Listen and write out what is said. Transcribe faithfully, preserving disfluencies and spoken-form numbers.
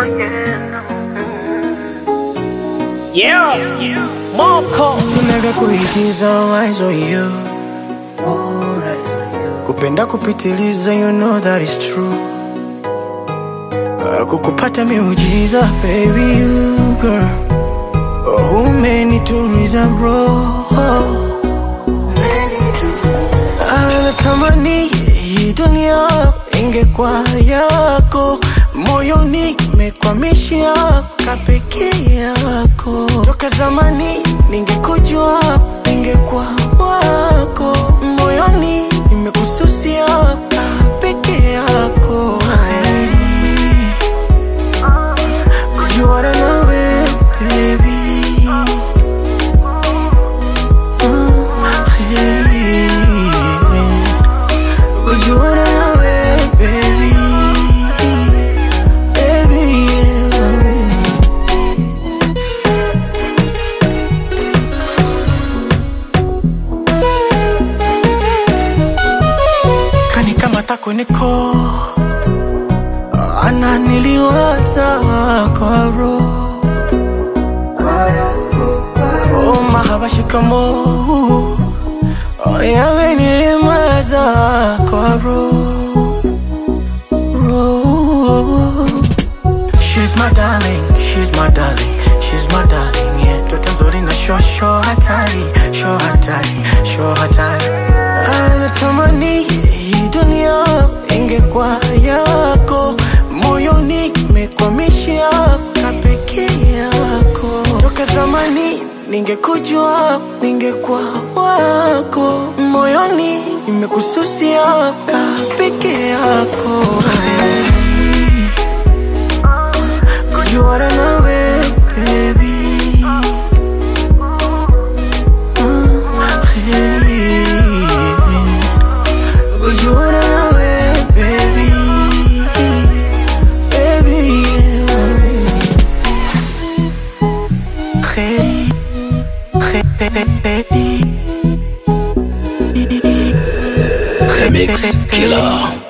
Yeah, Moko Sinaga kuigiza eyes on you. Kupenda kupitiliza, you know that is true. Uh, Kukupata miujiza, baby you girl. Oh, umenituliza roho. Anatamani hii dunia ingekuwa yako. Moyoni mekwamishia kapeke yako. Toka zamani ningekujua, ningekuwa wako. Moyoni nimekususia kapeke yako. Kheri kujuana nawe baby. uh, Kheri kujuana nawe baby. Niko ananiliwaza kwa roho. Oh, mahaba shikamo. Oh, yawe nilimaza kwa roho. She's my darling, she's my darling, she's my darling, yeah. Toto nzuri na sho sho hatari, sho hatari, sho hatari. Anatamani hii dunia ingekuwa yako. Moyoni mekwamishia kapeke yako. Toka zamani ningekujua, ningekuwa wako. Moyoni nimekususia kapeke yako. Kheri kujuana nawe baby. uh, Kheri kujuana nawe baby. Baby yeah. Kheri Kheri Remix Killer.